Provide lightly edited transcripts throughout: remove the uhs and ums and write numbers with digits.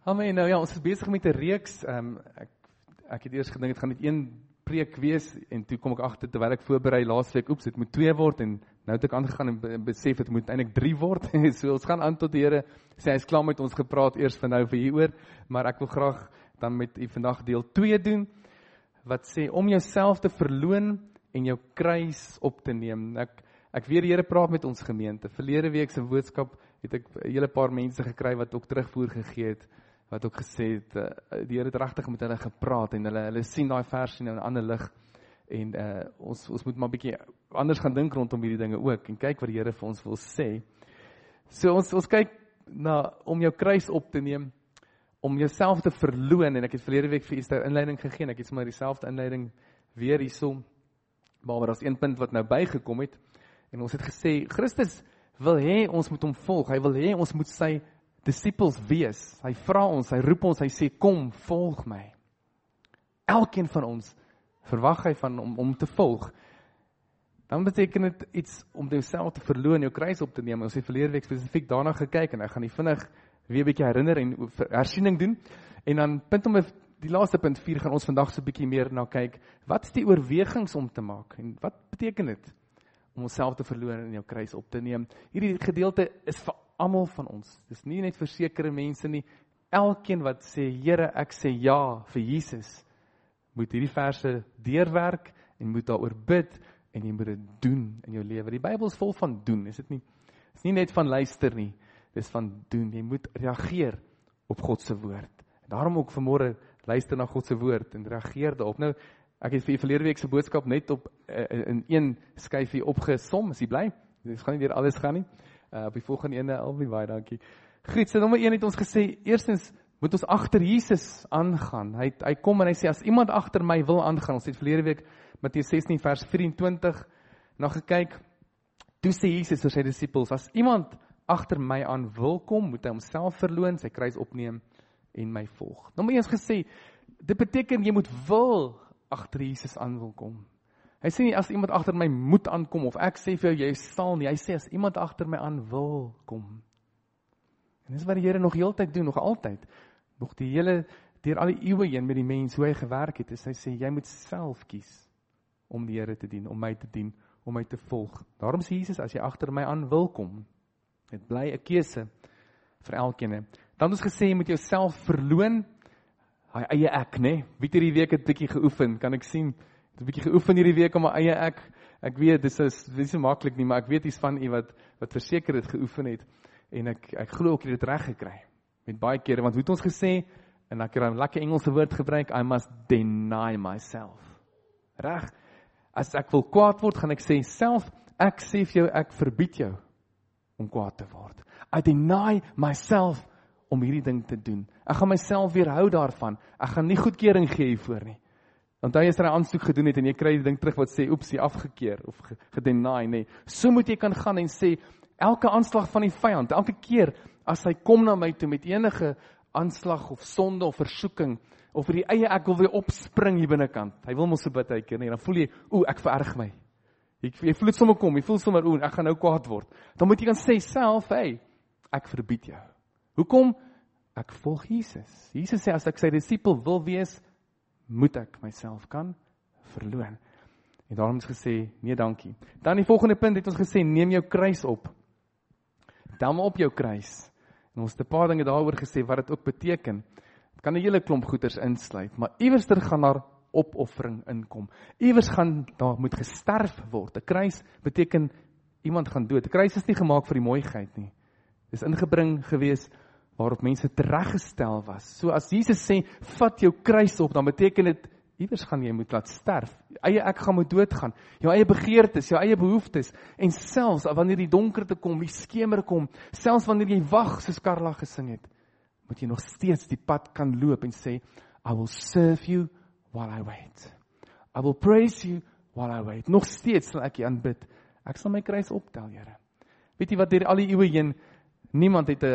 Amen. Nou ja, ons is besig met 'n reeks. Ek het eers gedink dit gaan net een preek wees en toe kom ek agter terwyl ek voorberei laasweek, oeps, dit moet 2 word en nou het ek aangegaan en besef dit moet eintlik 3 word. So ons gaan aan tot die Here sê hy is klaar met ons gepraat eers vir nou vir hieroor, maar ek wil graag dan met u vandag deel 2 doen wat sê om jouself te verloon en jou kruis op te neem. Ek weet die Here praat met ons gemeente. Verlede week se boodskap het ek 'n hele paar mense gekry wat ook terugvoer gegee het, wat ook gesê het, die Here het regtig met hulle gepraat en hulle sien daai vers in 'n ander lig en ons moet maar 'n bietjie anders gaan dink rondom hierdie dinge ook en kyk wat die Here vir ons wil sê. So ons kyk na om jou kruis op te neem, om jouself te verloon en ek het verlede week vir Esther inleiding gegee en ek het sommer dieselfde inleiding weer hierso, maar daar's een punt wat nou bygekom het en ons het gesê Christus wil hê ons moet hom volg, hy wil hê ons moet sy disippels wees, hy vra ons, hy roep ons, hy sê kom, volg my. Elkeen van ons verwag hy van om te volg. Dan beteken dit iets om jouself te verloon, jou kruis op te neem. Ons het verlede week spesifiek daarna gekyk en ek gaan die vinnig weer 'n bietjie herinner en hersiening doen. En dan punt om die laaste punt 4 gaan ons vandag so 'n bietjie meer na kyk. Wat is die oorwegings om te maak en wat beteken dit om onsself te verloon en jou kruis op te neem? Hierdie gedeelte is vir almal van ons. Dis nie net vir sekere mense nie. Elkeen wat sê, Here, ek sê ja vir Jesus, moet hierdie verse deurwerk en moet daaroor bid en jy moet dit doen in jou lewe. Die Bybel is vol van doen, is dit nie? Dit is nie net van luister nie, dit is van doen. Jy moet reageer op God se woord. Daarom ook vanmôre luister na God se woord en reageer daarop. Nou, ek het vir verlede week se boodskap net op in een skyfie opgesom, is jy bly? Dit gaan nie deur alles gaan nie. Op die volgende ene, albei baie dankie. Goed, so nommer 1 het ons gesê, eerstens moet ons agter Jesus aangaan. Hy kom en hy sê, as iemand agter my wil aangaan, ons het verlede week Matteus 16 vers 24 na gekyk, toe sê Jesus vir sy disippels, as iemand agter my aan wil kom, moet hy homself verloon, sy kruis opneem en my volg. Nommer 1 is gesê, dit beteken jy moet wil agter Jesus aan wil kom. Hy sê nie, as iemand agter my moet aankom, of ek sê vir jou, jy sal nie. Hy sê, as iemand agter my aan wil kom. En dis wat die Here nog heeltyd doen, nog altyd. Nog die hele, deur al die eeue heen met die mens, hoe hy gewerk het, is hy sê, jy moet self kies om die Here te dien, om my te dien, om my te volg. Daarom sê Jesus, as jy agter my aan wil kom, het bly 'n keuse vir elkeen. Dan ons gesê, jy moet jouself verloon, hy eie ek, né? Wie het hierdie week het bietjie geoefen, kan ek sien, het 'n bietjie geoefen hierdie week om my eie ek weet, dit is nie so maklik nie, maar ek weet iets van u wat verseker het geoefen het, en ek glo ook jy het dit reg gekry, met baie kere, want hoe het ons gesê, en ek het 'n lekker Engelse woord gebruik, I must deny myself, reg, as ek wil kwaad word, gaan ek sê, self, ek sê vir jou, ek verbied jou, om kwaad te word, I deny myself, om hierdie ding te doen, ek gaan myself weerhou daarvan, ek gaan nie goedkeuring gee hiervoor nie, want hy is er 'n aansoek gedoen het en jy kry die ding terug wat sê, oeps, jy afgekeer of gedeny, nee. So moet jy kan gaan en sê, elke aanslag van die vyand, elke keer as hy kom na my toe met enige aanslag of sonde of versoeking, of vir die eie ek wil weer opspring hier binnekant, hy wil mos so baie keer, nee, dan voel jy, ek vererg my. Jy voel dit sommer kom, jy voel sommer, ek gaan nou kwaad word. Dan moet jy kan sê self, ek verbied jou. Hoekom? Ek volg Jesus. Jesus sê, as ek sy disipel wil wees, moet ek myself kan verloon. En daarom het ons gesê, nee dankie. Dan die volgende punt het ons gesê, neem jou kruis op. Tel maar op jou kruis. En ons het 'n paar dinge daaroor gesê, wat dit ook beteken. Het kan 'n hele klomp goeders insluit, maar iewerster gaan daar opoffering inkom. Iewers gaan daar moet gesterf word. 'n Kruis beteken, iemand gaan dood. 'n Kruis is nie gemaak vir die mooiheid nie. Dit is ingebring gewees, waarop mense tereggestel was. So as Jesus sê, vat jou kruis op, dan beteken dit, iewers gaan jy moet laat sterf. Eie ek gaan moet doodgaan. Jou eie begeertes, jou eie behoeftes. En selfs wanneer die donkerte kom, die skemer kom, selfs wanneer jy wag, soos Karla gesing het, moet jy nog steeds die pad kan loop en sê, I will serve you while I wait. I will praise you while I wait. Nog steeds sal ek jy aanbid. Ek sal my kruis optel, Here. Weet jy wat deur al die eeue heen, niemand het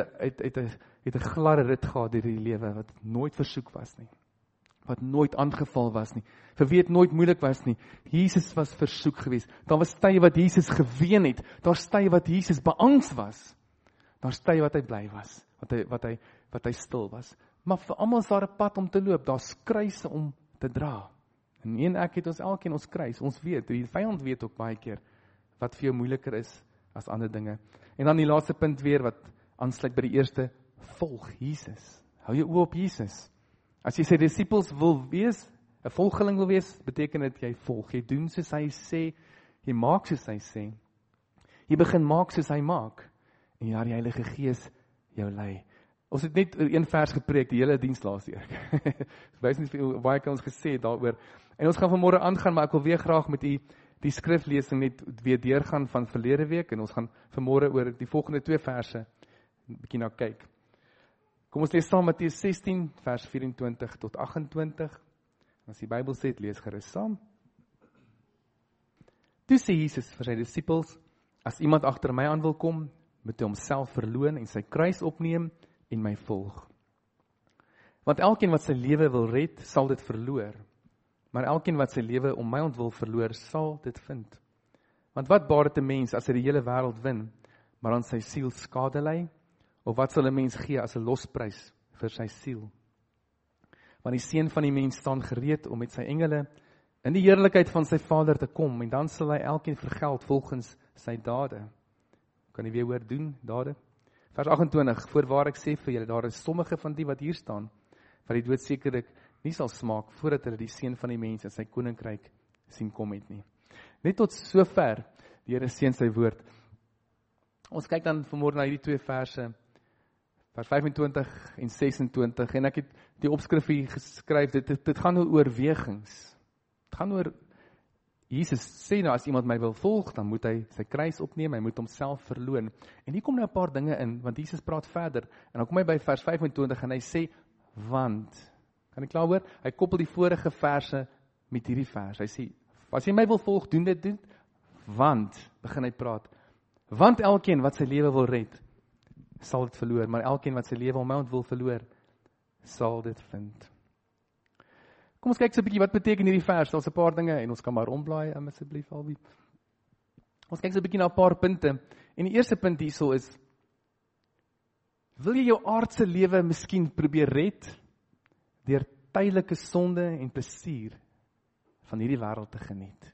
'n gladde rit gehad deur die lewe wat nooit versoek was nie. Wat nooit aangeval was nie. Vir wie het nooit moeilik was nie. Jesus was versoek geweest. Daar was tye wat Jesus geween het. Daar's tye wat Jesus beangs was. Daar's tye wat hy bly was. Wat hy wat hy stil was. Maar vir almal is daar 'n pad om te loop, daar's kruise om te dra. En ek het ons elkeen ons kruis, ons weet, die vyand weet ook baie keer, wat vir jou moeiliker is as ander dinge. En dan die laaste punt weer, wat aansluit by die eerste, volg Jesus. Hou jou oë op Jesus. As jy sy disippels wil wees, 'n volgeling wil wees, beteken dit jy volg. Jy doen soos hy sê, jy maak soos hy sê. Jy begin maak soos hy maak. En ja, die Heilige Gees jou lei. Ons het net een vers gepreek, die hele diens laas week. Ek weet nie hoe baie kan ons gesê het daaroor. En ons gaan vanmôre aangaan, maar ek wil weer graag met u die skriflesing net weer deurgaan van verlede week, en ons gaan vanmôre oor die volgende 2 verse 'n bietjie na kyk. Kom ons lees saam Matteus 16 vers 24 tot 28. As die Bybel sê, lees gerus saam. Toe sê Jesus vir sy disippels: As iemand agter my aan wil kom, moet hy homself verloon en sy kruis opneem en my volg. Want elkeen wat sy lewe wil red, sal dit verloor. Maar elkeen wat sy lewe om my ontwil verloor, sal dit vind. Want wat baat dit 'n mens as hy die hele wêreld win, maar aan sy siel skade ly? Of wat sal 'n mens gee as 'n losprys vir sy siel? Want die Seun van die mens staan gereed om met sy engele in die heerlikheid van sy Vader te kom, en dan sal hy elkeen vergeld volgens sy dade. Kan jy weer hoor doen, dade? Vers 28, voorwaar ek sê vir julle, daar is sommige van die wat hier staan, wat die dood sekerlik nie sal smaak, voordat hulle die Seun van die mens in sy koninkryk sien kom het nie. Net tot sover, die Here seën sy woord. Ons kyk dan vanmôre na hierdie 2 verse, vers 25 en 26, en ek het die opskrif hier geskryf, dit gaan oor oorwegings. Dit gaan oor, Jesus sê nou, as iemand my wil volg, dan moet hy sy kruis opneem, hy moet homself verloon. En hier kom nou 'n paar dinge in, want Jesus praat verder, en dan kom hy by vers 25, en hy sê, want, kan ek klaar hoor? Hy koppel die vorige verse met hierdie vers. Hy sê, as jy my wil volg, doen dit, want, begin hy praat, want elkeen wat sy lewe wil red, sal dit verloor, maar elkeen wat sy lewe om my ontwil verloor, sal dit vind. Kom ons kyk so 'n bietjie wat beteken hierdie vers. Daar's 'n paar dinge en ons kan maar omblaai asseblief albei. Ons kyk so 'n bietjie na 'n paar punte. En die eerste punt hierso is: wil jy jou aardse lewe miskien probeer red deur tydelike sonde en plesier van hierdie wêreld te geniet?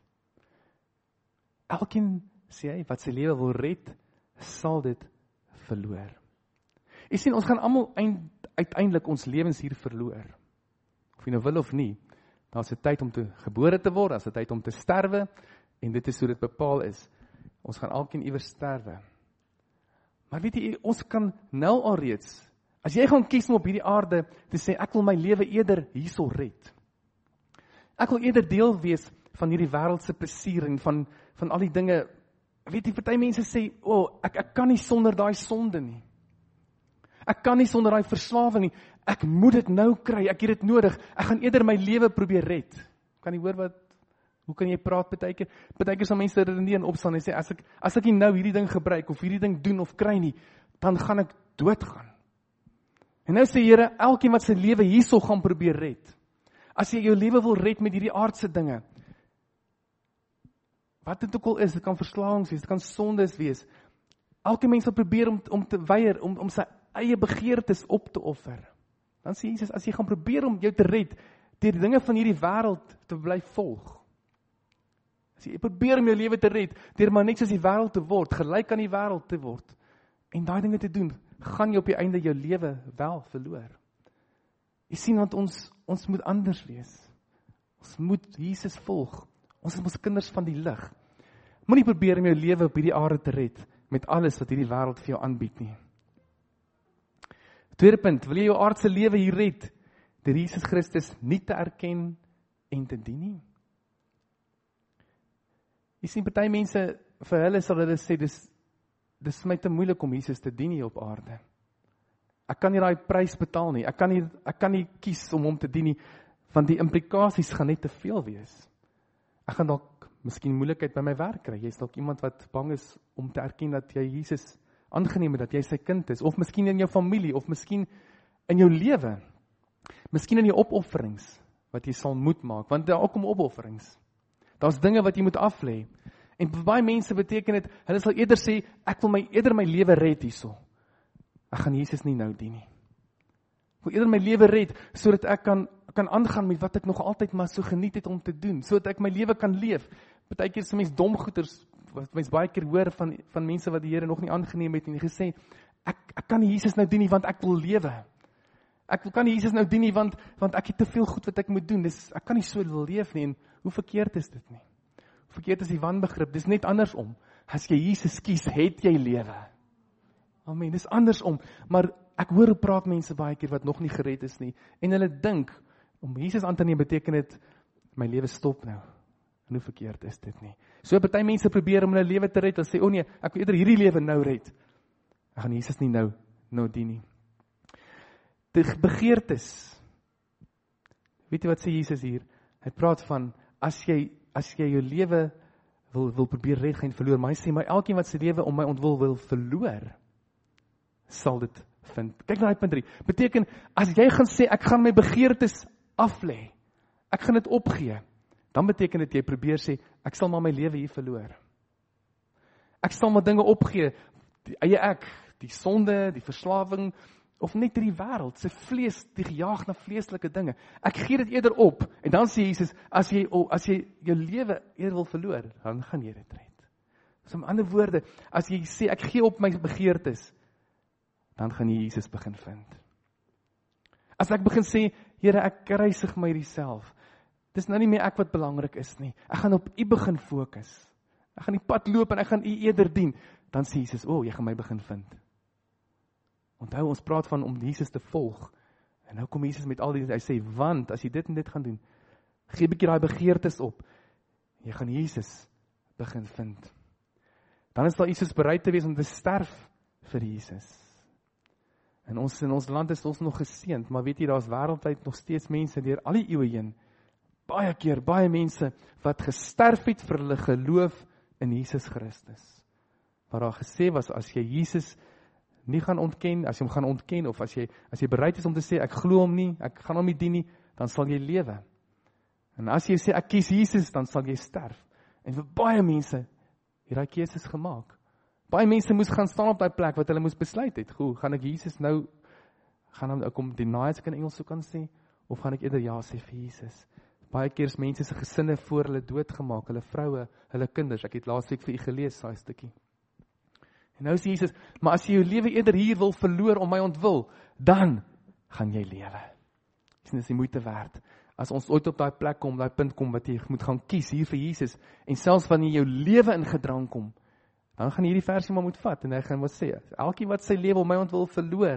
Elkeen, sê hy, wat sy lewe wil red, sal dit verloor. Jy sien, ons gaan almal uiteindelik ons lewens hier verloor. Of jy nou wil of nie, daar's 'n tyd om gebore te word, daar's 'n tyd om te sterwe, en dit is hoe dit bepaal is. Ons gaan elkeen iewers sterwe. Maar weet jy, ons kan nou alreeds, as jy gaan kies om op hierdie aarde te sê, ek wil my lewe eerder hierso red. Ek wil eerder deel wees van hierdie wêreldse plesier en van al die dinge. Weet jy, party mense sê, ek kan nie sonder daai sonde nie. Ek kan nie sonder daai verslawing nie. Ek moet dit nou kry, ek het dit nodig. Ek gaan eerder my lewe probeer red. Kan jy hoor hoe kan jy praat partykeer? Partykeer sal mense redeneer en opstaan en sê, as ek nie nou hierdie ding gebruik, of hierdie ding doen of kry nie, dan gaan ek doodgaan. En nou sê Here, elkeen wat sy lewe hierso gaan probeer red. As jy jou lewe wil red met hierdie aardse dinge, wat dit ook al is, dit kan verslawings wees, dit kan sondes wees. Elke mens wil probeer om te weier, om sy eie begeertes op te offer. Dan sê Jesus, as jy gaan probeer om jou te red, deur die dinge van hierdie wêreld te bly volg. As jy probeer om jou lewe te red, deur maar net soos die wêreld te word, gelyk aan die wêreld te word, en daai dinge te doen, gaan jy op die einde jou lewe wel verloor. Jy sien, want ons moet anders wees. Ons moet Jesus volg. Ons is ons kinders van die lig. Moenie probeer om jou lewe op hierdie aarde te red met alles wat hierdie wêreld vir jou aanbied nie. Tweede punt, wil jy jou aardse lewe hier red deur Jesus Christus nie te erken en te dien nie? Jy sien, party mense, vir hulle sal hulle sê, dis my te moeilik om Jesus te dien hier op aarde. Ek kan nie daai prys betaal nie. Ek kan nie kies om hom te dien nie, want die implikasies gaan net te veel wees. Ek gaan dalk miskien moeilikheid by my werk kry. Jy is dalk iemand wat bang is om te erken dat jy Jesus aangeneem het, dat jy sy kind is, of miskien in jou familie, of miskien in jou lewe, miskien in jou opofferings, wat jy sal moet maak, want daar kom opofferings. Daar's dinge wat jy moet aflê. En vir baie mense beteken dit, hulle sal eerder sê, ek wil eerder my lewe red hierso. Ek gaan Jesus nie nou dien nie. eerder my lewe red, sodat ek kan aangaan met wat ek nog altyd maar so geniet het om te doen, sodat ek my lewe kan leef. Partykeer is mense dom goeters, wat mense baie keer hoor van mense wat die Here nog nie aangeneem het en die gesê, ek kan nie Jesus nou dien nie, want ek wil lewe. Ek kan nie Jesus nou dien nie, want ek het te veel goed wat ek moet doen, ek kan nie so wil leef nie, en hoe verkeerd is dit nie? Hoe verkeerd is die wanbegrip? Dis net andersom. As jy Jesus kies, het jy lewe. Amen, dis andersom, maar ek hoor hoe praat mense baie keer wat nog nie gered is nie, en hulle dink, om Jesus aan te neem beteken dit, my lewe stop nou. En hoe verkeerd is dit nie? So party mense probeer om hulle lewe te red, hulle sê, nee, ek wil eerder hierdie lewe nou red. Ek gaan Jesus nie nou dien nie. Die begeertes. Weet jy wat sê Jesus hier? Hy praat van, as jy jou lewe wil probeer red, gaan verloor, maar hy sê, maar elkeen wat sy lewe om my ontwil wil verloor, sal dit vind. Kyk na die punt 3. Beteken, as jy gaan sê, ek gaan my begeertes aflê, ek gaan dit opgee, dan beteken dit, jy probeer sê, ek sal maar my lewe hier verloor. Ek sal maar dinge opgee, die eie ek, die sonde, die verslawing, of net die wêreld, sy vlees, die gejaag na vleeslike dinge. Ek gee dit eerder op, en dan sê Jesus, as jy jou lewe eerder wil verloor, dan gaan jy dit red. So met ander woorde, as jy sê, ek gee op my begeertes, dan gaan jy Jesus begin vind. As ek begin sê, Here, ek kruisig my self, dis nou nie meer ek wat belangrik is nie, ek gaan op U begin fokus, ek gaan die pad loop en ek gaan U eerder dien, dan sê Jesus, jy gaan my begin vind. Onthou, ons praat van om Jesus te volg, en nou kom Jesus met al die, hy sê, want as jy dit en dit gaan doen, gee 'n bietjie daai begeertes op, jy gaan Jesus begin vind. Dan is daar iets bereid te wees om te sterf vir Jesus. En in ons land is ons nog geseënd, maar weet jy, daar is wêreldwyd nog steeds mense deur al die eeue heen, baie mense wat gesterf het vir hulle geloof in Jesus Christus. Waar daar gesê was, as jy Jesus nie gaan ontken, as jy hom gaan ontken, of as jy bereid is om te sê, ek glo hom nie, ek gaan hom nie dien nie, dan sal jy lewe. En as jy sê, ek kies Jesus, dan sal jy sterf. En vir baie mense, het daai keuses gemaak. Baie mense moes gaan staan op daai plek, wat hulle moes besluit het, gaan ek Jesus nou, gaan hom kom deny, as ek in Engels so kan sê, of gaan ek eerder ja sê vir Jesus? Baie keer is mense se gesinne voor hulle doodgemaak, hulle vroue, hulle kinders, ek het laasweek vir u gelees, daai stukkie. En nou sê Jesus, maar as jy jou lewe eerder hier wil verloor om my ontwil, dan gaan jy lewe. Dis nie moeite werd. As ons ooit op daai plek kom, daai punt kom, wat jy moet gaan kies hier vir Jesus, en selfs wanneer jou lewe in gedrang kom, dan gaan hierdie versie maar moet vat, en hy gaan wat sê, elkeen wat sy lewe om my ontwil verloor,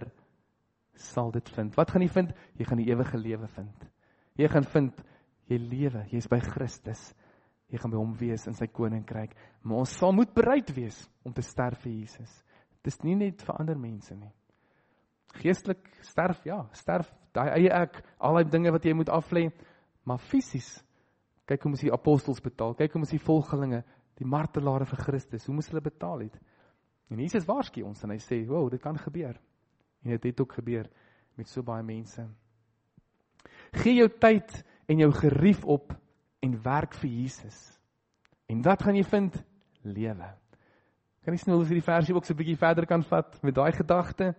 sal dit vind. Wat gaan jy vind? Jy gaan die ewige lewe vind. Jy gaan vind, jy lewe, jy is by Christus, jy gaan by hom wees in sy koninkryk, maar ons sal moet bereid wees om te sterf vir Jesus. Dit is nie net vir ander mense nie. Geestelik sterf, sterf, daai eie ek, al die dinge wat jy moet aflê, maar fisies, kyk hoe moes die apostels betaal, kyk hoe moes die volgelinge, die martelare vir Christus, hoe moes hulle betaal het? En Jesus waarsku ons, en hy sê, dit kan gebeur. En dit het ook gebeur, met so baie mense. Gee jou tyd en jou gerief op, en werk vir Jesus. En wat gaan jy vind? Lewe. Kan jy snel die versie ook so 'n bietjie verder kan vat, met daai gedagte?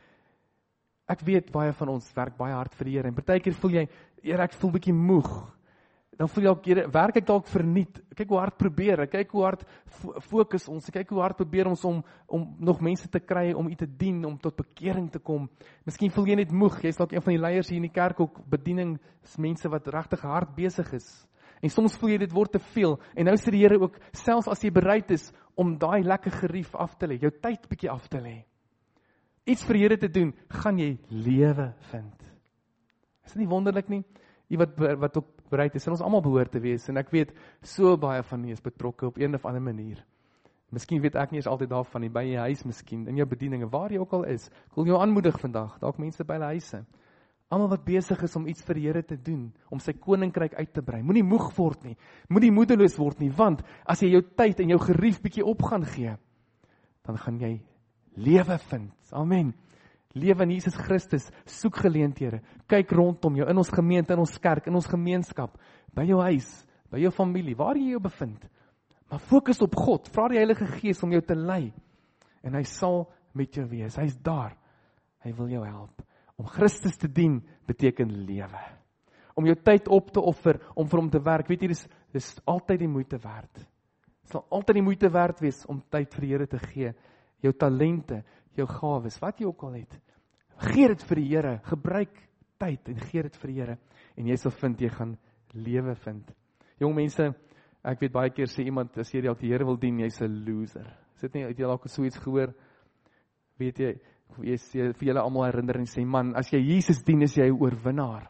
Ek weet, baie van ons werk baie hard vir die Here, en partykeer voel jy, Here, ek voel bietjie moeg. Dan voel jy ook, Here, werk ek dalk verniet? Kyk hoe hard probeer ek, kyk hoe hard fokus ons, kyk hoe hard probeer ons om nog mense te kry, om U te dien, om tot bekering te kom. Miskien voel jy net moeg, jy is dalk een van die leiers hier in die kerk, ook bedieningsmense wat regtig hard besig is. En soms voel jy dit word te veel, en nou sê die Here ook, selfs as jy bereid is, om daai lekker gerief af te lê, jou tyd bietjie af te lê, iets vir die Here te doen, gaan jy lewe vind. Is dit nie wonderlik nie? Die wat ook bereid is, en ons almal behoort te wees, en ek weet, so baie van nie is betrokke op een of ander manier. Miskien weet ek nie eens altyd daarvan nie, by jy huis miskien, in jou bedieninge, waar jy ook al is. Ek wil jou aanmoedig vandag, dalk mense by hulle huise, almal wat besig is om iets vir die Here te doen, om sy koninkryk uit te brei. Moenie moeg word nie, moenie moedeloos word nie, want as jy jou tyd en jou gerief bietjie op gaan gee, dan gaan jy lewe vind. Amen. Lewe in Jesus Christus, soek geleenthede, kyk rondom jou, in ons gemeente, in ons kerk, in ons gemeenskap, by jou huis, by jou familie, waar jy jou bevind. Maar fokus op God, vra die Heilige Gees om jou te lei, en hy sal met jou wees, hy is daar, hy wil jou help, Om Christus te dien beteken lewe. Om jou tyd op te offer, om vir hom te werk. Weet jy, dis altyd die moeite werd. Dit sal altyd die moeite werd wees om tyd vir die Here te gee. Jou talente, jou gawes, wat jy ook al het. Gee dit vir die Here, gebruik tyd en gee dit vir die Here. En jy sal vind, jy gaan lewe vind. Jong mense, ek weet baie keer sê iemand, as jy die Here wil dien, jy's 'n loser. Is dit nie, het jy dalk so iets gehoor? Weet jy vir julle almal herinner en sê, man, as jy Jesus dien, is jy 'n oorwinnaar.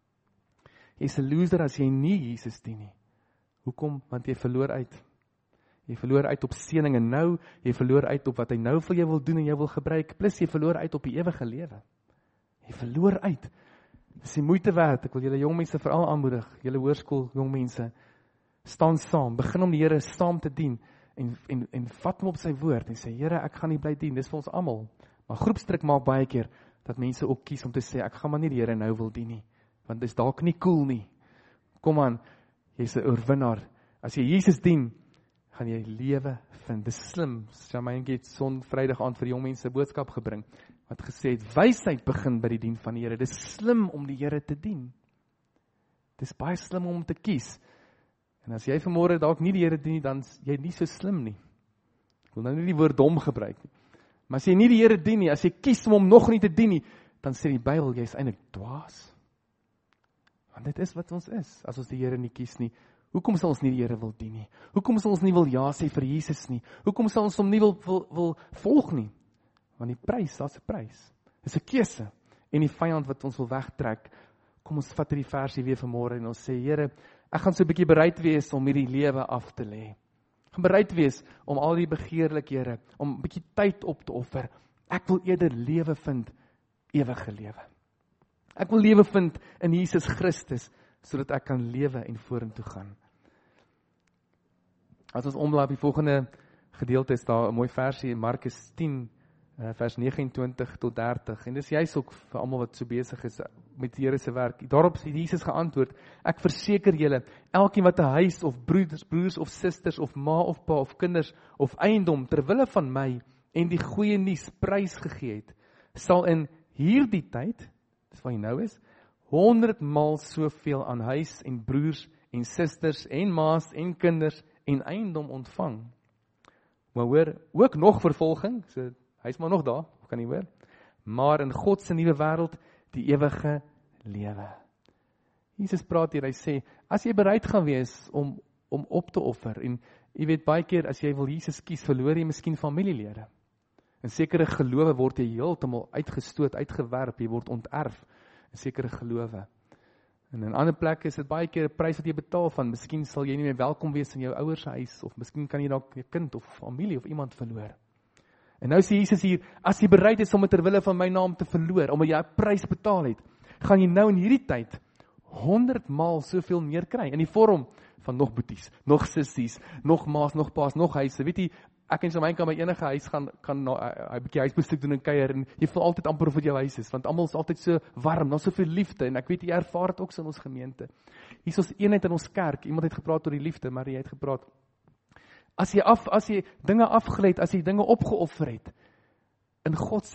Jy's 'n loser as jy nie Jesus dien nie. Hoekom? Want jy verloor uit. Jy verloor uit op seëninge nou, jy verloor uit op wat hy nou vir jou wil doen en jou wil gebruik, plus jy verloor uit op die ewige lewe. Jy verloor uit. Dis die moeite werd. Ek wil julle jong mense veral aanmoedig, julle hoërskool jong mense, staan saam, begin om die Here saam te dien en vat hom op sy woord en sê, Here, ek gaan nie bly dien, dis vir ons almal. Maar groepsdruk maak baie keer dat mense ook kies om te sê, ek gaan maar nie die Here nou wil dien nie, want dit is dalk nie cool nie. Kom aan, jy's 'n oorwinnaar. As jy Jesus dien, gaan jy lewe vind. Dis slim. Shamaine het Vrydag aand vir jong mense boodskap gebring, wat gesê het, wysheid begin by die dien van die Here. Dis slim om die Here te dien. Dis baie slim om te kies. En as jy vanmôre dalk nie die Here dien nie, dan is jy nie so slim nie. Ek wil nou nie die woord dom gebruik nie. Maar as jy nie die Here dien nie, as jy kies om hom nog nie te dien nie, dan sê die Bybel, jy is eintlik dwaas. Want dit is wat ons is, as ons die Here nie kies nie. Hoekom sal ons nie die Here wil dien nie? Hoekom sal ons nie wil ja sê vir Jesus nie? Hoekom sal ons hom nie wil volg nie? Want die prys, daar's 'n prys. Dis 'n keuse. En die vyand wat ons wil wegtrek, kom ons vat hierdie versie weer vanmôre en ons sê, Here, ek gaan so 'n bietjie bereid wees om hierdie lewe af te lê. Ek gaan bereid wees om al die begeerlikhede, om 'n bietjie tyd op te offer. Ek wil eerder lewe vind, ewige lewe. Ek wil lewe vind in Jesus Christus, sodat ek kan lewe en vorentoe gaan. As ons omlaai op die volgende gedeelte, is daar 'n mooi versie in Markus 10, vers 29 tot 30. En dis juist ook vir almal wat so besig is met die Here se werk. Daarop het Jesus geantwoord, ek verseker julle, elkeen wat 'n huis of broers of susters of ma of pa of kinders of eiendom ter wille van my en die goeie nuus prys gegee het, sal in hierdie tyd, dis waar hy nou is, 100 maal soveel aan huis en broers en susters en maas en kinders en eiendom ontvang. Maar hoor, ook nog vervolging, so hy is maar nog daar, kan jy hoor? Maar in God se nuwe wêreld, die ewige lewe. Jesus praat hier, hy sê, as jy bereid gaan wees om op te offer, en jy weet baie keer, as jy wil Jesus kies, verloor jy miskien familielede. In sekere gelowe word jy heeltemal uitgestoot, uitgewerp, jy word onterf, in sekere gelowe. En in ander plekke is dit baie keer 'n prys wat jy betaal van, miskien sal jy nie meer welkom wees in jou ouers se huis, of miskien kan jy dalk 'n kind of familie of iemand verloor. En nou sê Jesus hier, as jy bereid is om dit ter wille van my naam te verloor, omdat jy 'n prys betaal het, gaan jy nou in hierdie tyd 100 maal soveel meer kry, in die vorm van nog boeties, nog sissies, nog maas, nog paas, nog huise. Weet jy, ek en Shamaine kan by enige huis gaan 'n bietjie huisbesoek doen en kuier, en jy voel altyd amper of dit jou huis is, want almal is altyd so warm, daar's soveel liefde, en ek weet jy ervaar dit ook so in ons gemeente. Hier is ons eenheid in ons kerk, iemand het gepraat oor die liefde, maar jy het gepraat, as jy dinge afgelê het, as jy dinge opgeoffer het, in God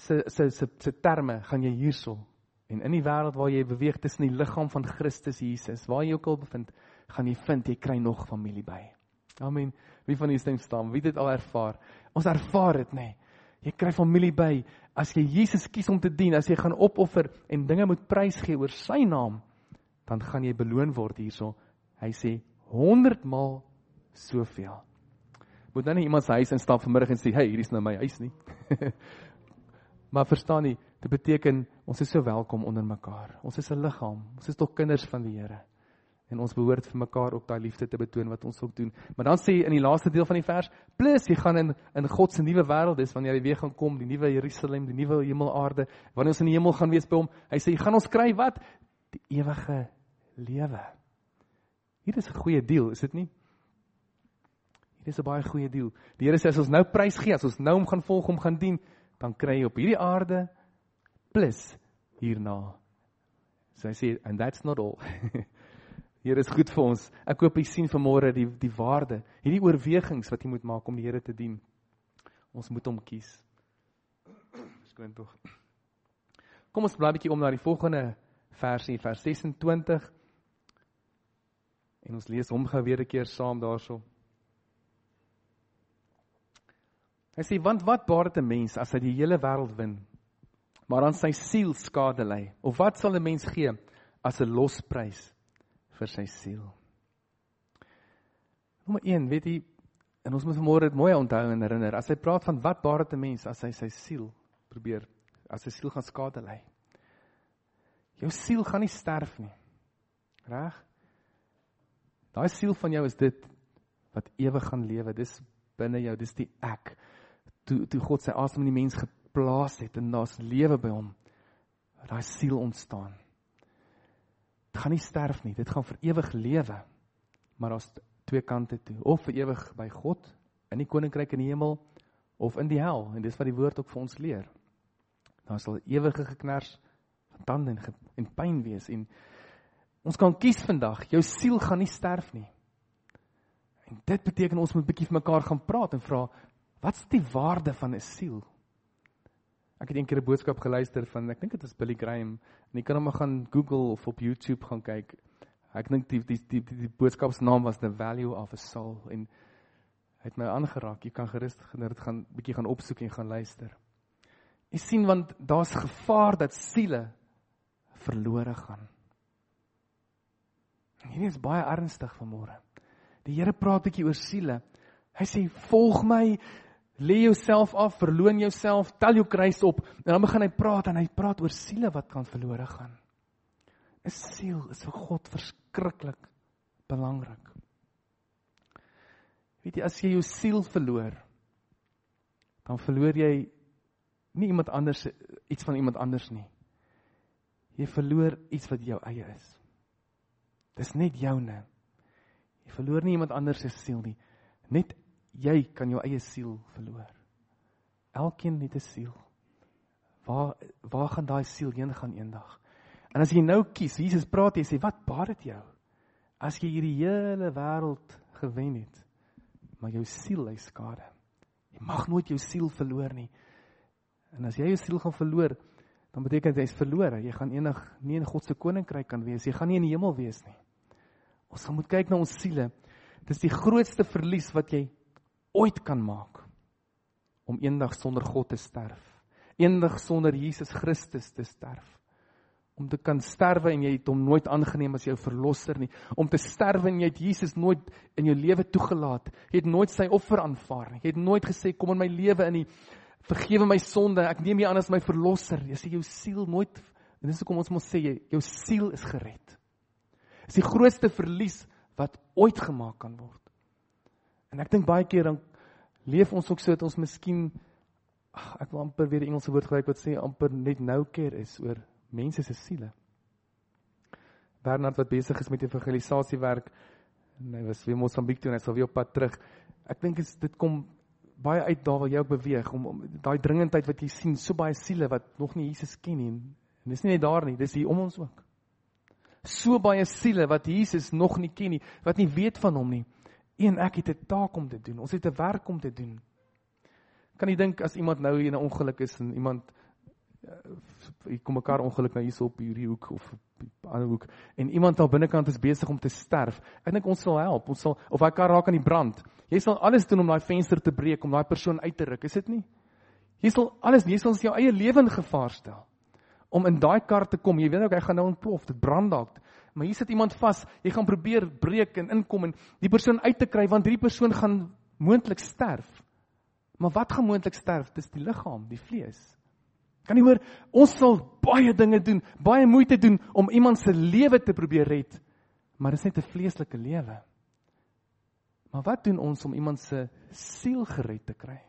se terme, gaan jy hierso, en in die wêreld waar jy beweeg tussen die liggaam van Christus Jesus, waar jy ook al bevind, gaan jy vind, jy kry nog familie by. Amen. Wie van die stem staan? Wie dit al ervaar? Ons ervaar dit, nee. Jy kry familie by. As jy Jesus kies om te dien, as jy gaan opoffer en dinge moet prys gee oor sy naam, dan gaan jy beloon word hierso. Hy sê 100 maal soveel. Moet nou nie iemand se huis instap vanmiddag en sê, hey, hier is nou my huis nie. Maar verstaan nie, dit beteken, ons is so welkom onder mekaar. Ons is 'n liggaam. Ons is tog kinders van die Here. En ons behoort vir mekaar ook daai liefde te betoon wat ons ook doen. Maar dan sê in die laaste deel van die vers, plus jy gaan in God se nuwe wêreld, dis wanneer hy weer gaan kom, die nuwe Jerusalem, die nuwe hemelaarde, wanneer ons in die hemel gaan wees by hom, hy sê, gaan ons kry wat? Die ewige lewe. Hier is 'n goeie deal, is dit nie? Hier is 'n baie goeie deal. Die Here sê, as ons nou prys gee, as ons nou hom gaan volg, hom gaan dien, dan kry jy op hierdie aarde, plus hierna. So hy sê, and that's not all. Here is goed vir ons. Ek hoop jy sien vanmôre die waarde, hierdie oorwegings wat jy moet maak om die Here te dien. Ons moet hom kies. Verskoon tog. Kom ons blaai bietjie om na die volgende versie, vers 26. En ons lees hom gou weer 'n keer saam daarso. Hy sê, want wat baat dit 'n mens as hy die hele wêreld win, maar aan sy siel skade ly? Of wat sal 'n mens gee as 'n losprys vir sy siel? Nommer 1, weet jy, en ons moet vanmôre dit mooi onthou en herinner, as hy praat van wat baat dit 'n mens as hy sy siel probeer, as sy siel gaan skade ly. Jou siel gaan nie sterf nie. Reg? Daai siel van jou is dit wat ewig gaan lewe. Dis binne jou, dis die ek. Toe God sy asem in die mens geplaas het en daar's lewe by hom, daai siel ontstaan. Dit gaan nie sterf nie, dit gaan vir ewig lewe. Maar daar's twee kante toe. Of vir ewig by God, in die koninkryk in die hemel, of in die hel. En dis wat die woord ook vir ons leer. Daar sal ewige geknars van tande en pyn wees. En ons kan kies vandag, jou siel gaan nie sterf nie. En dit beteken ons moet 'n bietjie vir mekaar gaan praat en vra, wat is die waarde van 'n siel? Ek het eendag 'n boodskap geluister van, ek dink dit is Billy Graham, en jy kan hom maar gaan Google of op YouTube gaan kyk. Ek dink die boodskapsnaam was The Value of a Soul, en hy het my aangeraak. Jy kan gerus dit gaan bietjie gaan opsoek en gaan luister. Jy sien, want daar's gevaar dat siele verlore gaan. En hierdie is baie ernstig vanmôre. Die Here praat 'n bietjie oor siele. Hy sê, volg my, lê jouself af, verloon jouself, tel jou kruis op, en dan begin hy praat, en hy praat oor siele wat kan verlore gaan. 'n Siel is vir God verskriklik belangrik. Weet jy, as jy jou siel verloor, dan verloor jy nie iemand anders, iets van iemand anders nie. Jy verloor iets wat jou eie is. Dis net joune. Jy verloor nie iemand anders se siel nie. Net jy kan jou eie siel verloor. Elkeen het 'n siel. Waar gaan daai siel heen gaan eendag? En as jy nou kies, Jesus praat, jy sê, wat baat dit jou? As jy hierdie hele wêreld gewen het, maar jou siel ly skade. Jy mag nooit jou siel verloor nie. En as jy jou siel gaan verloor, dan beteken dit jy is verlore. Jy gaan eendag nie in God se koninkryk kan wees. Jy gaan nie in die hemel wees nie. Ons moet kyk na ons siele. Dit is die grootste verlies wat jy ooit kan maak, om eendag sonder God te sterf. Eendag sonder Jesus Christus te sterf. Om te kan sterwe en jy het hom nooit aangeneem as jou verlosser nie. Om te sterwe en jy het Jesus nooit in jou lewe toegelaat. Jy het nooit sy offer aanvaar nie. Jy het nooit gesê, kom in my lewe in die, vergewe my sonde, ek neem jy aan as my verlosser. Jy sê jou siel nooit, en dis hoekom ons moet sê, jou siel is gered. Dit is die grootste verlies wat ooit gemaak kan word. En ek dink baie keer dan leef ons ook so dat ons miskien, ek wil amper weer die Engelse woord gebruik wat sê, amper net nou keer is oor mense se siele. Bernard wat besig is met evangelisasiewerk, en hy was weer Mosambiek toe en hy sal weer op pad terug. Ek dink dit kom baie uit daar waar jy ook beweeg, om daai dringendheid wat jy sien, so baie siele wat nog nie Jesus ken nie, en dis nie net daar nie, dis hier om ons ook. So baie siele wat Jesus nog nie ken nie, wat nie weet van hom nie. En ek het 'n taak om te doen, ons het 'n werk om te doen. Kan jy dink as iemand nou in 'n ongeluk is en iemand kom mekaar ongeluk nou hier op hierdie hoek of op die ander hoek en iemand daar binnekant is besig om te sterf. Ek dink ons sal help. Ons sal, of hy kar raak aan die brand. Jy sal alles doen om daai venster te breek, om daai persoon uit te ruk, is dit nie? Jy sal alles, jy sal jou eie lewe in gevaar stel om in daai kar te kom. Jy weet ook hy gaan nou ontplof, dit brand dalk. Maar hier sit iemand vas. Jy gaan probeer breek en inkom en die persoon uit te kry, want hierdie persoon gaan moontlik sterf. Maar wat gaan moontlik sterf? Dis die liggaam, die vlees. Kan jy hoor, ons sal baie dinge doen, baie moeite doen om iemand se lewe te probeer red, maar dit is net 'n vleeslike lewe. Maar wat doen ons om iemand se siel gered te kry?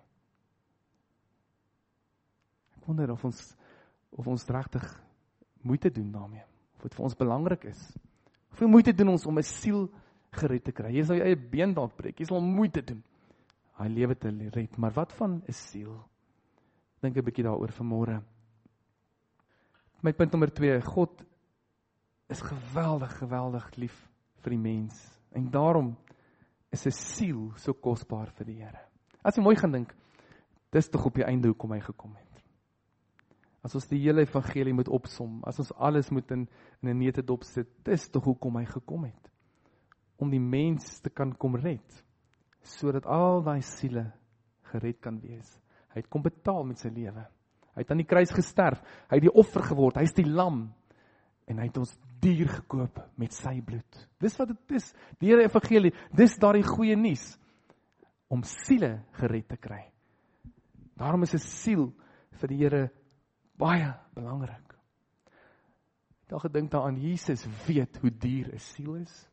Ek wonder of ons regtig moeite doen daarmee, of dit vir ons belangrik is. Hoeveel moeite doen ons om 'n siel gered te kry? Jy sal jou eie been dalk breek, jy sal moeite doen, hy lewe te red, maar wat van 'n siel? Dink 'n bietjie daaroor vanmôre. My punt nommer 2, God is geweldig lief vir die mens. En daarom is 'n siel so kosbaar vir die Here. As jy mooi gaan dink, dis tog op die einde hoekom hy gekom het. as ons die hele evangelie moet opsom, as ons alles moet in 'n neutedop sit, dis tog hoekom hy gekom het. Om die mens te kan kom red, sodat al daai siele gered kan wees. Hy het kom betaal met sy lewe. Hy het aan die kruis gesterf, hy het die offer geword, hy is die lam, en hy het ons duur gekoop met sy bloed. Dis wat dit is, die hele evangelie, dis daardie goeie nuus, om siele gered te kry. Daarom is 'n siel vir die Here baie belangrik. Ek het al gedink daaraan, Jesus weet hoe duur 'n siel is.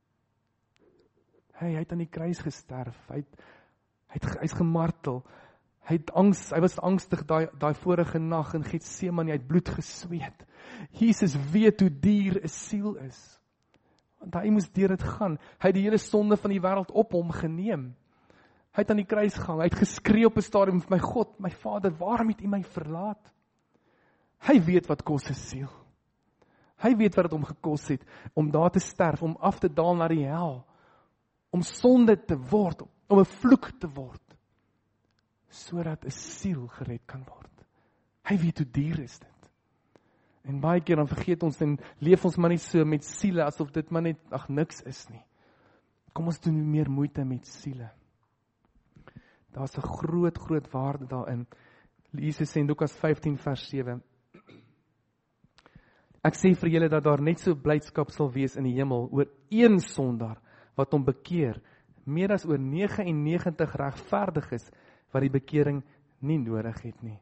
Hy het aan die kruis gesterf, hy's gemartel, hy was angstig daai vorige nag in Getsemane, hy het bloed gesweet. Jesus weet hoe duur 'n siel is, want hy moes deur dit gaan. Hy het die hele sonde van die wêreld op hom geneem. Hy het aan die kruis gehang, hy het geskree op 'n stadium, my God, my Vader, waarom het U my verlaat? Hy weet wat kos 'n siel. Hy weet wat dit hom gekos het, om daar te sterf, om af te daal na die hel, om sonde te word, om 'n vloek te word, sodat 'n siel gered kan word. Hy weet hoe duur is dit. En baie keer dan vergeet ons en leef ons maar nie so met siele, asof dit maar net, niks is nie. Kom ons doen meer moeite met siele. Daar's 'n groot waarde daarin. Jesus sê in Lukas 15 vers 7, ek sê vir julle dat daar net so blydskap sal wees in die hemel oor een sondaar wat hom bekeer, meer as oor 99 regverdiges wat die bekering nie nodig het nie.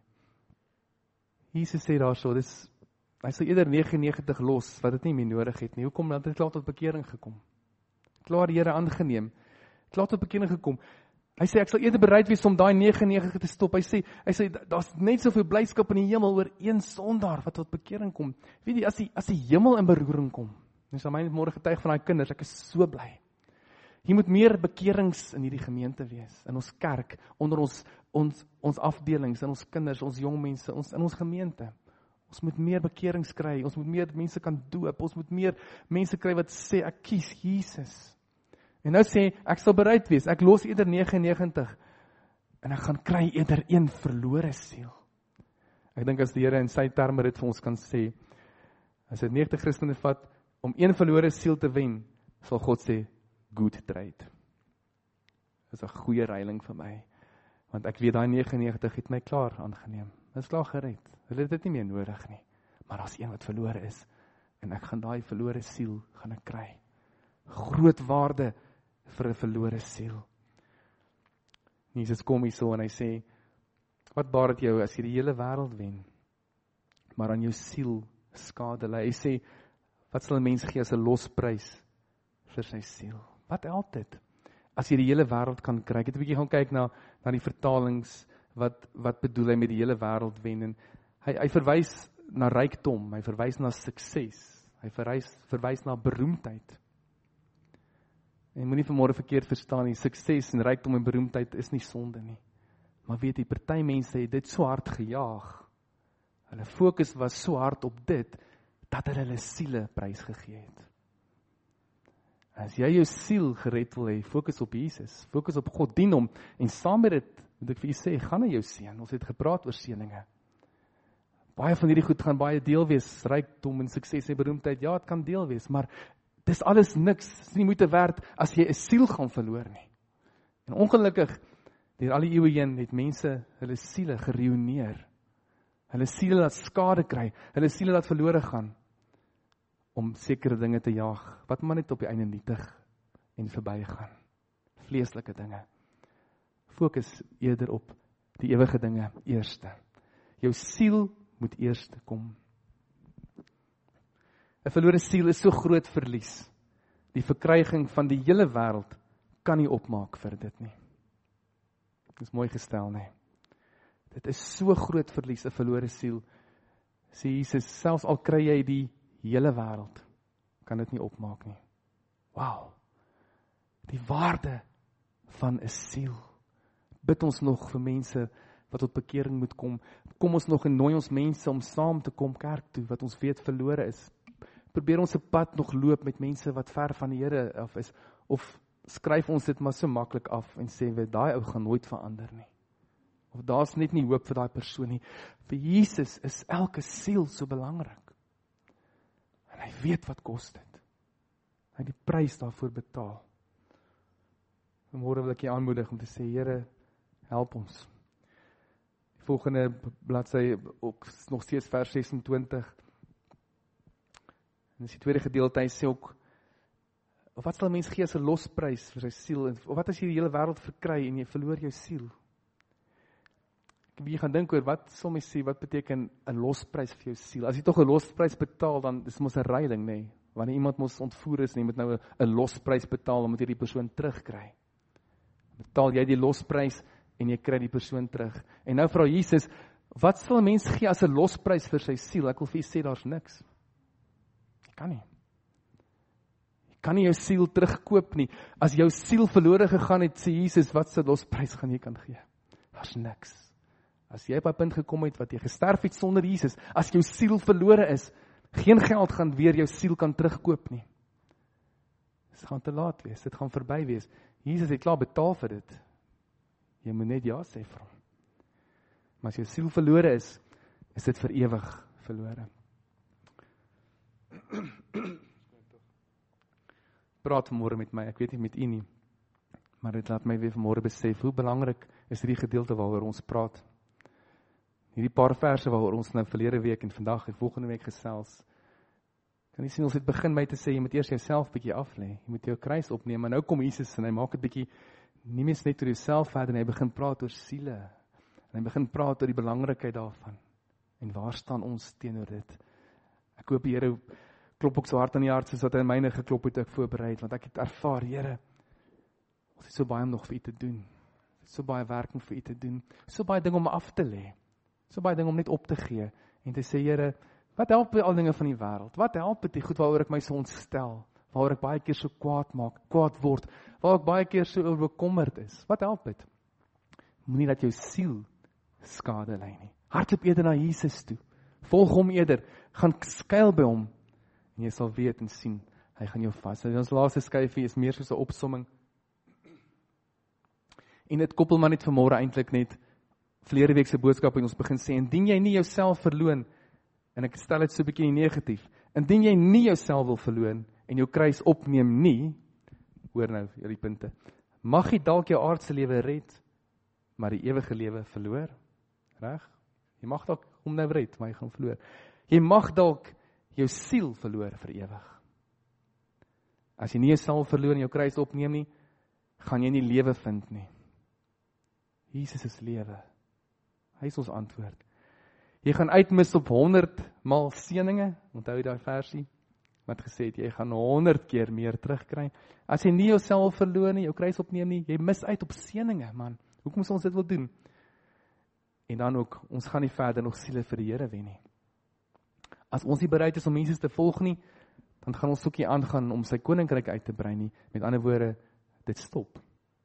Jesus sê daarso, hy sal eerder 99 los wat dit nie meer nodig het nie. Hoekom? Want hy het klaar tot bekering gekom. Klaar die Here aangeneem. Klaar tot bekering gekom. Hy sê ek sal eerder bereid wees om daai 99 te stop. Hy sê daar's net soveel blydskap in die hemel oor een sondaar wat tot bekering kom. Weet jy, as die hemel in beroering kom, dan sal my môre getuig van daai kinders, ek is so bly. Hier moet meer bekerings in hierdie gemeente wees, in ons kerk, onder ons afdelings, in ons kinders, ons jong mense, in ons gemeente. Ons moet meer bekerings kry, ons moet meer mense kan doop, ons moet meer mense kry wat sê, ek kies Jesus. En nou sê, ek sal bereid wees, ek los eerder 99, en ek gaan kry eerder een verlore siel. Ek dink as die Here in sy terme dit vir ons kan sê, as dit 90 Christene vat, om een verlore siel te wen, sal God sê, good trade. Dis 'n goeie reiling vir my, want ek weet daai 99 het my klaar aangeneem. Dit is klaar gered. Hulle het dit nie meer nodig nie. Maar daar's een wat verlore is, en ek gaan daai verlore siel gaan ek kry. Groot waarde vir 'n verlore siel. Jesus kom hierso en hy sê, wat baat dit jou as jy die hele wêreld wen, maar aan jou siel skade ly? Hy sê, wat sal 'n mens gee as 'n losprys vir sy siel? Wat help dit? As jy die hele wêreld kan kry. Ek het 'n bietjie gaan kyk na die vertalings, wat bedoel hy met die hele wêreld wen, en hy verwys na rykdom, hy verwys na sukses, hy verwys na beroemdheid. En moenie vanmôre verkeerd verstaan nie, sukses en rykdom en beroemdheid is nie sonde nie. Maar weet jy, party mense het dit so hard gejaag, hulle fokus was so hard op dit, dat hulle siele prysgegee het. As jy jou siel gered wil hê, fokus op Jesus, fokus op God, dien hom, en saam met dit, moet ek vir jy sê, gaan na jou seën. Ons het gepraat oor seëninge. Baie van hierdie goed gaan baie deel wees, rykdom en sukses en beroemdheid, ja, het kan deel wees, maar dis alles niks, is nie moeite werd, as jy 'n siel gaan verloor nie. En ongelukkig, deur al die eeue heen, het mense hulle siele geruïneer, hulle siele laat skade kry, hulle siele laat verlore gaan, om sekere dinge te jaag, wat maar net op die einde nietig en verbygaan. Vleeslike dinge. Fokus eerder op die ewige dinge eerste. Jou siel moet eerst kom. 'n verlore siel is so groot verlies. Die verkryging van die hele wêreld kan nie opmaak vir dit nie. Dit is mooi gestel, nee. Dit is so groot verlies, 'n verlore siel. Sê Jesus, selfs al kry jy die hele wêreld, kan dit nie opmaak nie. Wow. Die waarde van 'n siel. Bid ons nog vir mense wat tot bekering moet kom. Kom ons nog en nooi ons mense om saam te kom kerk toe, wat ons weet verlore is. Probeer ons 'n pad nog loop met mense wat ver van die Here af is, of skryf ons dit maar so maklik af en sê, daai ou gaan nooit verander nie. Of daar's net nie hoop vir daai persoon nie. Vir Jesus is elke siel so belangrik. En hy weet wat kos dit. Hy het die prys daarvoor betaal. Vanmôre wil ek jou aanmoedig om te sê, Here, help ons. Die volgende bladsy, ook nog steeds vers 26. En dis die tweede gedeelte, hy sê ook, wat sal 'n mens gee as 'n losprys vir sy siel? Of wat as jy die hele wêreld verkry en jy verloor jou siel? Ek het bietjie gaan dink oor, wat sal mens sê, wat beteken 'n losprys vir jou siel? As jy tog 'n losprys betaal, dan is mos 'n ruiling, nê? Wanneer iemand mos ontvoer is, jy moet nou 'n losprys betaal, dan moet jy die persoon terugkry. Betaal jy die losprys en jy kry die persoon terug. En nou vra Jesus, wat sal 'n mens gee as 'n losprys vir sy siel? Ek wil vir jy sê, daar's niks. Jy kan nie. Jy kan nie jou siel terugkoop nie. As jou siel verlore gegaan het, sê Jesus, wat se losprys gaan jy kan gee? Daar's niks. As jy op 'n punt gekom het wat jy gesterf het sonder Jesus, as jou siel verlore is, geen geld gaan weer jou siel kan terugkoop nie. Dit gaan te laat wees, dit gaan verby wees. Jesus het klaar betaal vir dit. Jy moet net ja sê vir hom. Maar as jou siel verlore is dit vir ewig verlore. Praat vanmôre met my, ek weet nie met u nie, maar dit laat my weer vanmôre besef, hoe belangrik is hierdie gedeelte waaroor ons praat. Hierdie paar verse waaroor ons nou verlede week en vandag en volgende week gesels. Kan jy sien, ons het begin met te sê, jy moet eers jouself bietjie af lê, jy moet jou kruis opneem, maar nou kom Jesus en hy maak dit bietjie, nie meer net oor jouself verder, en hy begin praat oor siele, en hy begin praat oor die belangrikheid daarvan, en waar staan ons teenoor dit? Ek hoop die Here klop ook so hard aan die hart, soos wat hy in myne geklop het, ek voorberei het, want ek het ervaar, Here, ons het so baie om nog vir u te doen, so baie werk om vir u te doen, so baie ding om af te lê, so baie ding om net op te gee, en te sê, Here, wat help by al dinge van die wêreld? Wat help dit die goed waaroor ek my so ontstel? Waaroor ek baie keer so kwaad word? Waar ek baie keer so oorbekommerd is? Wat help dit? Moenie dat jou siel skade ly nie. Hardloop eerder na Jesus toe. Volg hom eerder. Gaan skuil by hom. En jy sal weet en sien, hy gaan jou vas. Ons laaste skyfie is meer soos 'n opsomming. En dit koppel maar net vanmôre eintlik net verlede week se boodskap en ons begin sê, indien jy nie jouself verloon, en ek stel dit so 'n bietjie negatief, indien jy nie jouself wil verloon, en jou kruis opneem nie, hoor nou hierdie punte, mag jy dalk jou aardse lewe red, maar die ewige lewe verloor, reg? Jy mag dalk hom nou red, maar jy gaan verloor. Jy mag dalk jou siel verloor vir ewig. As jy nie jouself verloor en jou kruis opneem nie, gaan jy nie lewe vind nie. Jesus is lewe. Hy is ons antwoord. Jy gaan uitmis op 100 maal seëninge, onthou jy daai versie, wat gesê het, jy gaan 100 keer meer terugkry. As jy nie jouself verloor nie, jou kruis opneem nie, jy mis uit op seëninge, man. Hoekom sal ons dit wil doen? En dan ook, ons gaan nie verder nog siele vir die Here wen nie. As ons nie bereid is om Jesus te volg nie, dan gaan ons ook nie aangaan om sy koninkryk uit te brei nie. Met ander woorde, dit stop.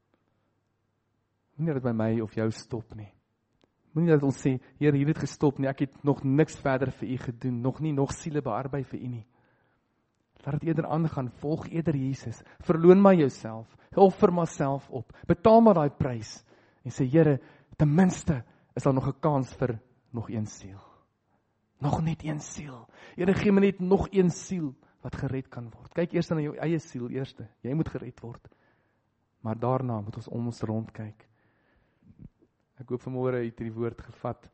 Moenie dat by my of jou stop nie. Moenie dat ons sê, Here, hier het gestop nie, ek het nog niks verder vir u gedoen, nog siele bearbei vir u nie. Laat dit eerder aangaan, volg eerder Jesus, verloon maar jouself, offer maar self op, betaal maar daai prys, en sê, Here, ten minste is daar nog 'n kans vir nog een siel. Nog net een siel. Here, gee my net nog een siel wat gered kan word. Kyk eers na jou eie siel eerste, jy moet gered word, maar daarna moet ons om ons rond kyk. Ek hoop vanmôre het die woord gevat.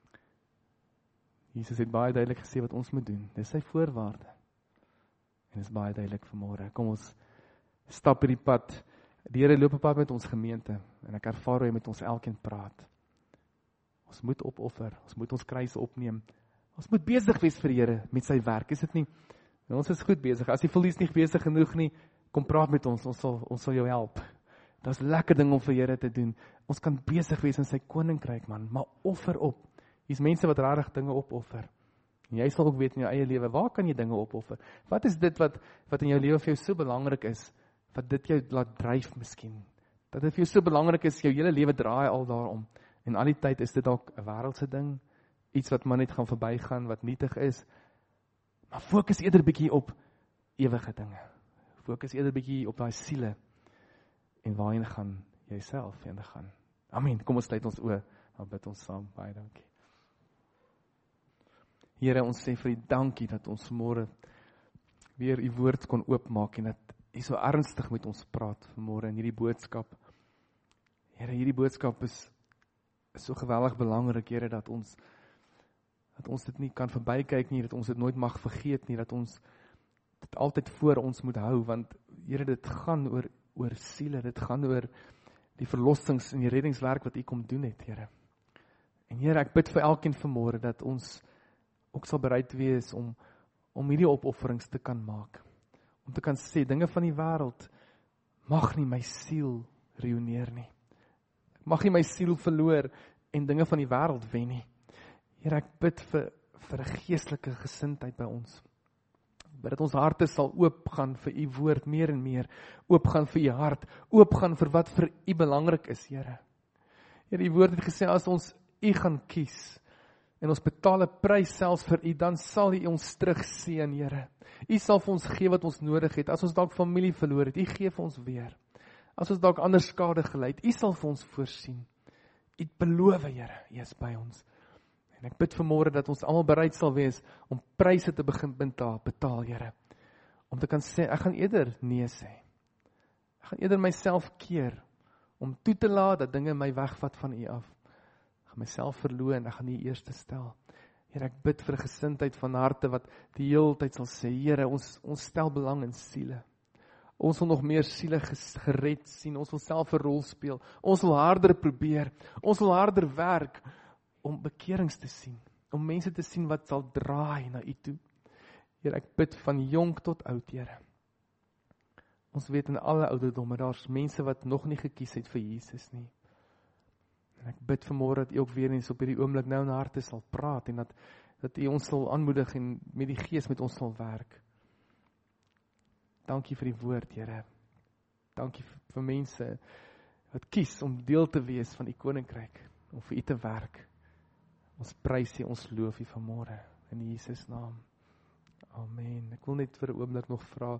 Jesus het baie duidelik gesê wat ons moet doen. Dis sy voorwaarde. En dis baie duidelik vanmôre. Kom ons stap hierdie pad. Die Here loop 'n pad met ons gemeente. En ek ervaar hoe hy met ons elkeen praat. Ons moet opoffer. Ons moet ons kruise opneem. Ons moet besig wees vir die Here met sy werk. Is dit nie? En ons is goed besig. As jy voel jy's nie besig genoeg nie, kom praat met ons. Ons sal jou help. Dit is lekker ding om vir Here te doen. Ons kan besig wees in sy koninkryk, man, maar offer op. Hier's mense wat regtig dinge opoffer. En jy sal ook weet in jou eie lewe, waar kan jy dinge opoffer? Wat is dit wat in jou lewe vir jou so belangrik is, wat dit jou laat dryf miskien? Dat dit vir jou so belangrik is, jou hele lewe draai al daarom. En al die tyd is dit dalk 'n wêreldse ding, iets wat maar net gaan verbygaan, wat nietig is. Maar fokus eerder bietjie op ewige dinge. Fokus eerder bietjie op daai siele. En waarheen gaan jy self heen gaan? Amen. Kom ons sluit ons oë. Dan bid ons saam, baie dankie. Here, ons sê vir U dankie dat ons môre weer U woord kon oopmaak en dat U so ernstig met ons praat vanmôre in hierdie boodskap. Here, hierdie boodskap is so geweldig belangrik, Here, dat ons dit nie kan verbykyk nie, dat ons dit nooit mag vergeet nie, dat ons dit altyd voor ons moet hou, want Here, dit gaan oor siele, dit gaan oor die verlossings en die reddingswerk wat U kom doen het, Here. En Here, ek bid vir elkeen vanmôre dat ons ook sal bereid wees om hierdie opofferings te kan maak. Om te kan sê, dinge van die wêreld mag nie my siel ruïneer nie. Mag nie my siel verloor en dinge van die wêreld wen nie. Here, ek bid vir 'n geestelike gesindheid by ons. Dat ons harte sal oopgaan vir U woord meer en meer, oopgaan vir U hart, oopgaan vir wat vir U belangrik is, Here. Here, U woord het gesê, as ons U gaan kies, en ons betaal 'n prys selfs vir U, dan sal U ons terugseën, Here. U sal vir ons gee wat ons nodig het. As ons dalk familie verloor het, U gee vir ons weer. As ons dalk ander skade gely het, U sal vir ons voorsien. U het beloof, Here, U is by ons. En ek bid vanmôre dat ons almal bereid sal wees om pryse te begin betaal, Here. Om te kan sê, ek gaan eerder nee sê. Ek gaan eerder myself keer om toe te laat dat dinge my wegvat van U af. Ek gaan myself verloon, ek gaan U eerste stel. Here, ek bid vir 'n gesindheid van harte wat die hele tyd sal sê, Here, ons stel belang in siele. Ons wil nog meer siele gered sien, ons wil self 'n rol speel, ons wil harder probeer, ons wil harder werk, om bekerings te sien, om mense te sien wat sal draai na U toe. Here, ek bid van jonk tot oud, Here. Ons weet in alle ouderdomme, daar's mense wat nog nie gekies het vir Jesus nie. En ek bid vanmôre dat U ook weer eens op hierdie oomblik nou in harte sal praat, en dat U ons sal aanmoedig en met die Gees met ons sal werk. Dankie vir die woord, Here. Dankie vir mense wat kies om deel te wees van U koninkryk, om vir U te werk. Ons prys U, ons loof U vanmôre in Jesus naam. Amen. Ek wil net vir 'n oomblik nog vra.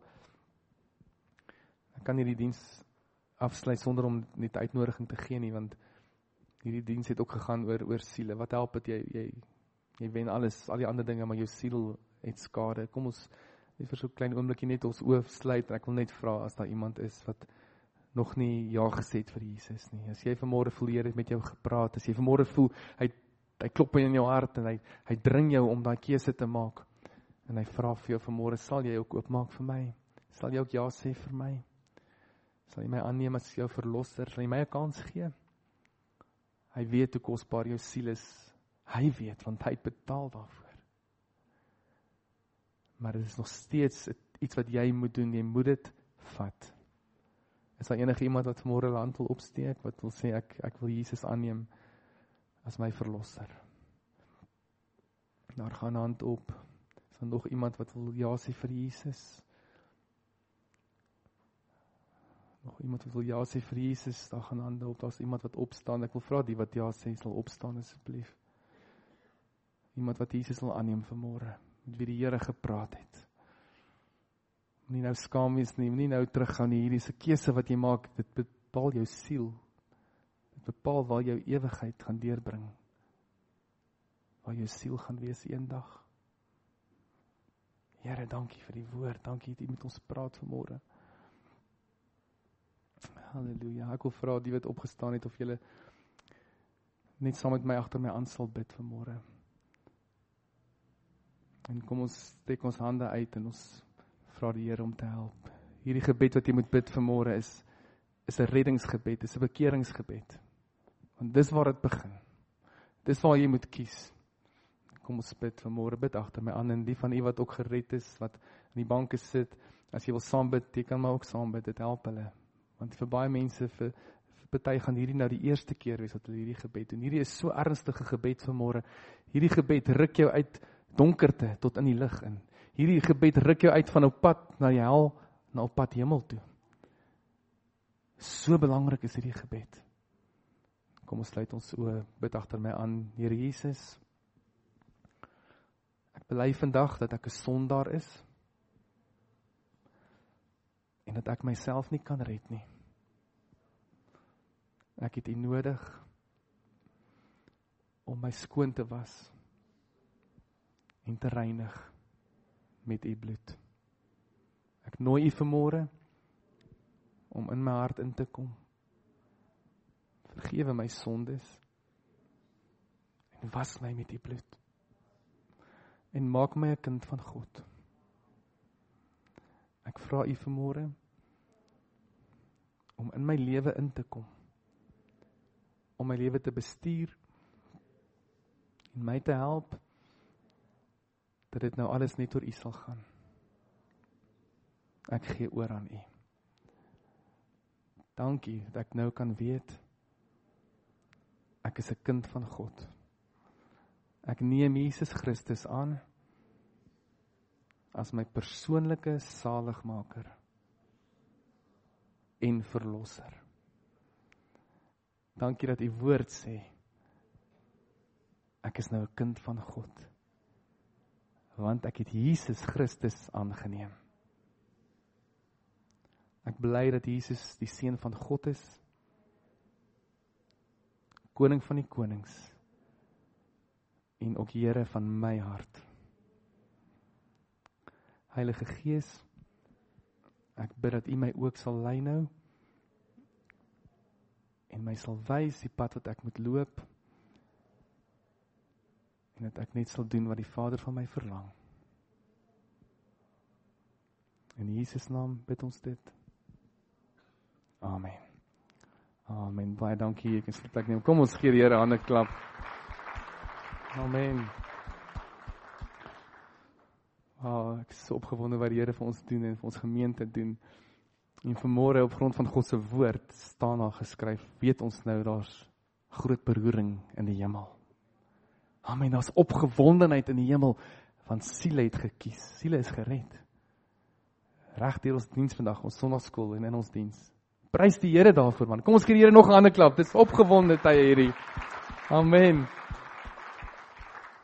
Ek kan hierdie diens afsluit sonder om net uitnodiging te gee nie, want hierdie diens het ook gegaan oor siele. Wat help dit jy wen alles, al die ander dinge, maar jou siel het skade. Kom ons net vir so 'n klein oomblikie net ons oë sluit, en ek wil net vra as daar iemand is wat nog nie ja gesê het vir Jesus nie. As jy vanmôre voel Here het met jou gepraat, as jy vanmôre voel hy klop in jou hart en hy dring jou om daai keuse te maak. En hy vra vir jou vanmôre, sal jy ook oopmaak vir my? Sal jy ook ja sê vir my? Sal jy my aanneem as jou verlosser? Sal jy my 'n kans gee? Hy weet hoe kosbaar jou siel is. Hy weet, want hy het betaal daarvoor. Maar dit is nog steeds iets wat jy moet doen. Jy moet dit vat. Is daar enige iemand wat vanmôre 'n hand wil opsteek, wat wil sê, ek wil Jesus aanneem as my verlosser? Daar gaan 'n hand op. Is daar nog iemand wat wil ja sê vir Jesus? Nog iemand wat wil ja sê vir Jesus? Daar gaan hande op. Daar's iemand wat opstaan. Ek wil vra die wat ja sê, sal opstaan asseblief. Iemand wat Jesus wil aanneem vanmôre, met wie die Here gepraat het. Moenie nou skaam wees nie, moenie nou teruggaan nie. Hierdie is 'n keuse wat jy maak. Dit bepaal jou siel. Dit bepaal waar jou ewigheid gaan deurbring. Waar jou siel gaan wees eendag. Here, dankie vir die woord. Dankie dat U met ons praat vanmôre. Halleluja. Ek wil vra die wat opgestaan het of julle net saam met my agter my aan sal bid vanmôre. En kom ons steek ons hande uit en ons vra die Here om te help. Hierdie gebed wat jy moet bid vanmôre is 'n reddingsgebed, is 'n bekeringsgebed. Want dis waar dit begin. Dis waar jy moet kies. Kom ons bid vanmôre, bid agter my aan, en die van u wat ook gered is, wat in die banke sit, as jy wil saam bid, jy kan maar ook saam bid, dit help hulle. Want vir baie mense, vir party gaan hierdie nou die eerste keer wees wat hulle hierdie gebed doen. Hierdie is so ernstige gebed vanmôre. Hierdie gebed ruk jou uit donkerte tot in die lig in. Hierdie gebed ruk jou uit van op pad na die hel, na op pad hemel toe. So belangrik is hierdie gebed. Kom ons sluit ons oë, bid agter my aan. Here Jesus, ek bely vandag dat ek 'n sondaar is en dat ek myself nie kan red nie. Ek het U nodig. om my skoon te was en te reinig met u bloed. Ek nooi u vanmôre om in my hart in te kom. Vergewe my sondes en was my met u bloed. En maak my 'n kind van God. Ek vra u vanmôre om in my lewe in te kom. Om my lewe te bestuur en my te help dat dit nou alles net oor u sal gaan. Ek gee oor aan u. Dankie dat ek nou kan weet, ek is 'n kind van God. Ek neem Jesus Christus aan as my persoonlike saligmaker en verlosser. Dankie dat u woord sê, ek is nou 'n kind van God, want ek het Jesus Christus aangeneem. Ek bly dat Jesus die Seun van God is, Koning van die konings, en ook Here van my hart. Heilige Gees, ek bid dat u my ook sal lei nou, en my sal wys die pad wat ek moet loop, en dat ek net sal doen wat die Vader van my verlang. In Jesus naam bid ons dit. Amen. Amen. Baie dankie. Ek is plek neem. Kom ons gee die Here 'n hande klap. Amen. Ek is so opgewonde wat die Here vir ons doen en vir ons gemeente doen. En vanmôre op grond van God se woord staan daar geskryf, weet ons nou daar's groot beroering in die hemel. Amen, daar's opgewondenheid in die hemel, want siele het gekies, siele is gered. Reg deur ons diens vandag, ons Sondagskool en in ons diens. Prys die Here daarvoor man. Kom ons gee die Here nog 'n hande klap. Dis opgewonde tye hierdie. Amen.